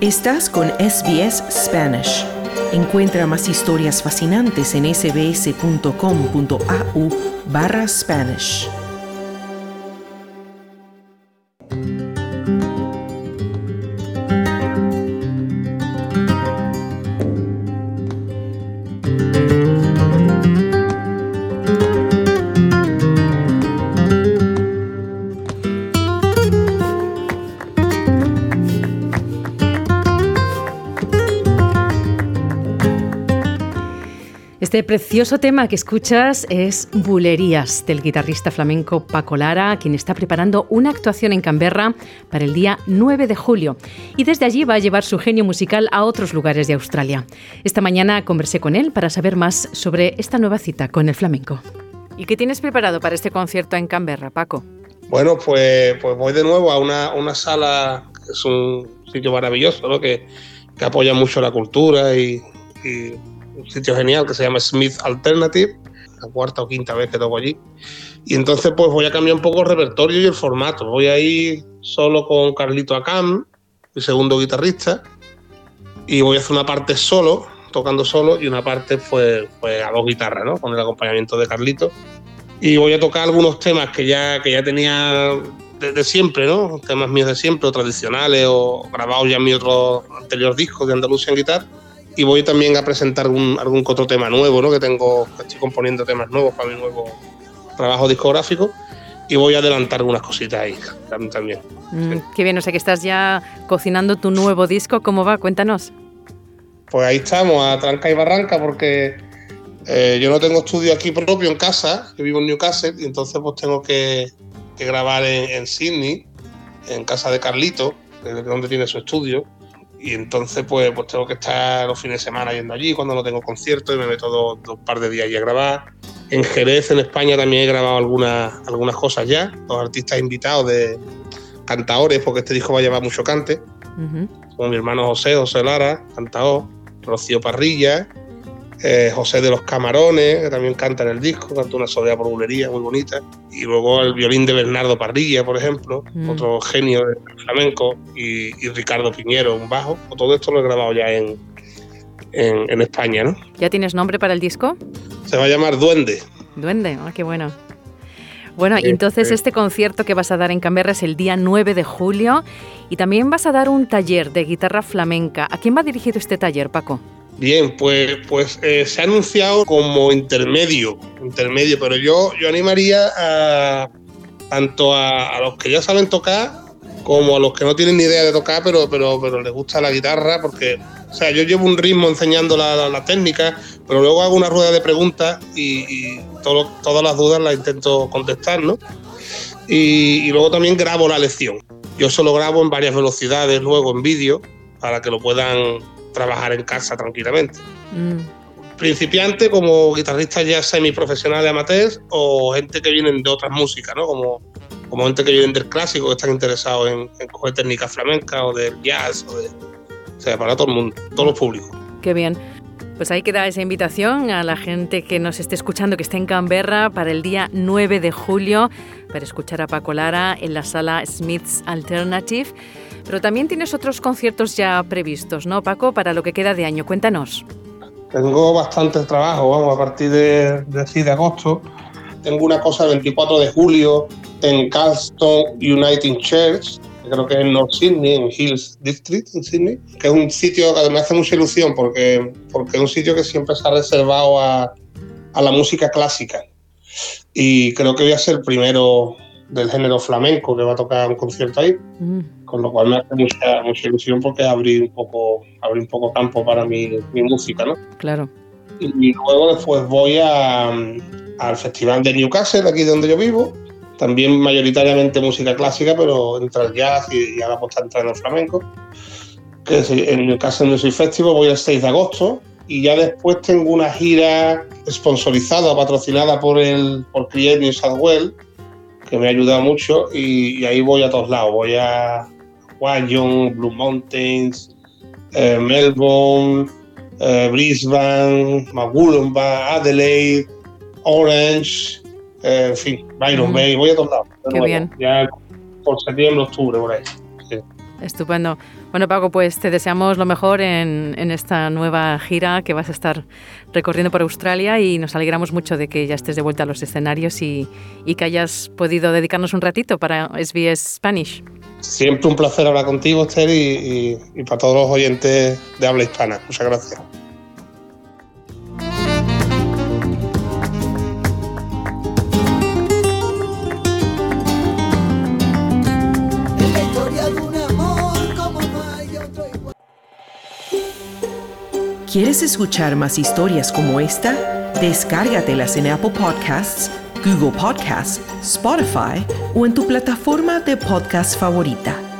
Estás con SBS Spanish. Encuentra más historias fascinantes en sbs.com.au/Spanish. Este precioso tema que escuchas es Bulerías, del guitarrista flamenco Paco Lara, quien está preparando una actuación en Canberra para el día 9 de julio. Y desde allí va a llevar su genio musical a otros lugares de Australia. Esta mañana conversé con él para saber más sobre esta nueva cita con el flamenco. ¿Y qué tienes preparado para este concierto en Canberra, Paco? Bueno, pues voy de nuevo a una sala, que es un sitio maravilloso, ¿no? que apoya mucho la cultura y un sitio genial que se llama Smith Alternative, la cuarta o quinta vez que toco allí. Y entonces pues voy a cambiar un poco el repertorio y el formato. Voy a ir solo con Carlito Acam, mi segundo guitarrista, y voy a hacer una parte solo, tocando solo, y una parte pues a dos guitarras, ¿no? Con el acompañamiento de Carlito. Y voy a tocar algunos temas que ya tenía desde siempre, ¿no? Temas míos de siempre, o tradicionales, o grabados ya en mi otro anterior disco de Andalusian Guitar. Y voy también a presentar algún otro tema nuevo, ¿no? Que estoy componiendo temas nuevos para mi nuevo trabajo discográfico, y voy a adelantar algunas cositas ahí también. Sí. Qué bien, o sea que estás ya cocinando tu nuevo disco. ¿Cómo va? Cuéntanos. Pues ahí estamos, a tranca y barranca, porque yo no tengo estudio aquí propio en casa, yo vivo en Newcastle, y entonces pues tengo que grabar en Sydney, en casa de Carlito, donde tiene su estudio. Y entonces pues tengo que estar los fines de semana yendo allí cuando no tengo conciertos, y me meto dos par de días allí a grabar. En Jerez, en España, también he grabado algunas cosas ya, los artistas invitados de cantadores, porque este disco va a llevar mucho cante, como mi hermano José Lara, cantador, Rocío Parrilla, José de los Camarones, que también canta en el disco, canta una soleá por bulería muy bonita, y luego el violín de Bernardo Parrilla, por ejemplo, otro genio del flamenco, y Ricardo Piñero, un bajo. Todo esto lo he grabado ya en España, ¿no? ¿Ya tienes nombre para el disco? Se va a llamar Duende. Duende, qué bueno. Bueno, y entonces este concierto que vas a dar en Canberra es el día 9 de julio, y también vas a dar un taller de guitarra flamenca. ¿A quién va dirigido este taller, Paco? Bien, pues se ha anunciado como intermedio, pero yo animaría tanto a los que ya saben tocar como a los que no tienen ni idea de tocar, pero les gusta la guitarra, porque, o sea, yo llevo un ritmo enseñando la técnica, pero luego hago una rueda de preguntas y todas las dudas las intento contestar, ¿no? Y luego también grabo la lección. Yo se lo grabo en varias velocidades luego en vídeo, para que lo puedan trabajar en casa tranquilamente. Principiantes como guitarristas ya semiprofesionales, amateurs, o gente que vienen de otras músicas, ¿no? Como gente que vienen del clásico, que están interesados en coger técnicas flamencas o del jazz, o sea, para todo el mundo, todos los públicos. Qué bien. Pues ahí queda esa invitación a la gente que nos esté escuchando, que esté en Canberra para el día 9 de julio, para escuchar a Paco Lara en la sala Smith's Alternative. Pero también tienes otros conciertos ya previstos, ¿no, Paco? Para lo que queda de año. Cuéntanos. Tengo bastante trabajo, a partir de 6 de agosto. Tengo una cosa el 24 de julio en Carlton Uniting Church, que creo que es en North Sydney, en Hills District, en Sydney, que es un sitio que me hace mucha ilusión, porque es un sitio que siempre se ha reservado a la música clásica. Y creo que voy a ser el primero del género flamenco que va a tocar un concierto ahí, con lo cual me hace mucha ilusión, porque abrir un poco campo para mi música, ¿no? Claro. Y luego después voy al Festival de Newcastle, aquí donde yo vivo, también mayoritariamente música clásica, pero entra el jazz y ahora pues está entrando el flamenco, que es en Newcastle Music Festival. Voy el 6 de agosto, y ya después tengo una gira sponsorizada, patrocinada por Create New South Wales, que me ha ayudado mucho, y ahí voy a todos lados. Voy a Wyong, Blue Mountains, Melbourne, Brisbane, Wollongong, Adelaide, Orange, en fin, Byron Bay, voy a todos lados. Qué bien. Ya por septiembre, octubre, por ahí. Sí. Estupendo. Bueno, Paco, pues te deseamos lo mejor en esta nueva gira que vas a estar recorriendo por Australia y nos alegramos mucho de que ya estés de vuelta a los escenarios y que hayas podido dedicarnos un ratito para SBS Spanish. Siempre un placer hablar contigo, Esther, y para todos los oyentes de habla hispana. Muchas gracias. ¿Quieres escuchar más historias como esta? Descárgatelas en Apple Podcasts, Google Podcasts, Spotify o en tu plataforma de podcast favorita.